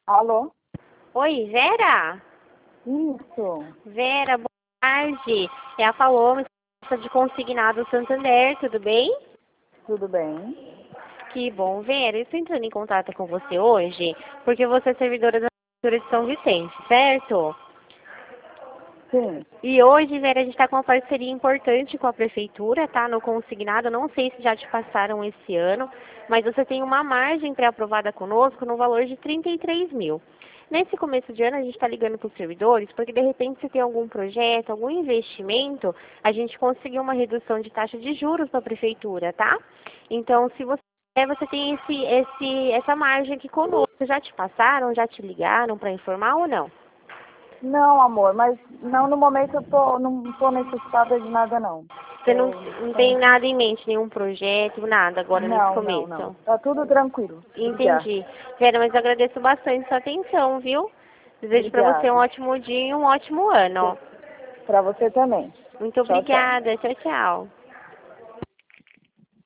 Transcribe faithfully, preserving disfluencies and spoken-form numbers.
Alô? Oi, Vera? Isso. Vera, boa tarde. É a Paloma, de Consignado Santander, tudo bem? Tudo bem? Que bom, Vera. Eu estou entrando em contato com você hoje porque você é servidora da Prefeitura de São Vicente, certo? Sim. E hoje, Vera, a gente está com uma parceria importante com a Prefeitura, tá? No Consignado, não sei se já te passaram esse ano, mas você tem uma margem pré-aprovada conosco no valor de trinta e três mil. Nesse começo de ano, a gente está ligando para os servidores, porque de repente se tem algum projeto, algum investimento, a gente conseguiu uma redução de taxa de juros para a Prefeitura, tá? Então, se você quer, você tem esse, esse, essa margem aqui conosco. Já te passaram, já te ligaram para informar ou não? Não, amor, mas não no momento eu tô, não tô necessitada de nada não. Você não, Tô não tem sem... nada em mente, nenhum projeto, nada agora nesse Não, não, não. começo? Tá tudo tranquilo. Obrigada. Entendi. Vera, mas eu agradeço bastante sua atenção, viu? Desejo para você um Obrigada. ótimo dia e um ótimo ano. Pra você também. Muito Tchau, tchau. obrigada. Tchau, tchau.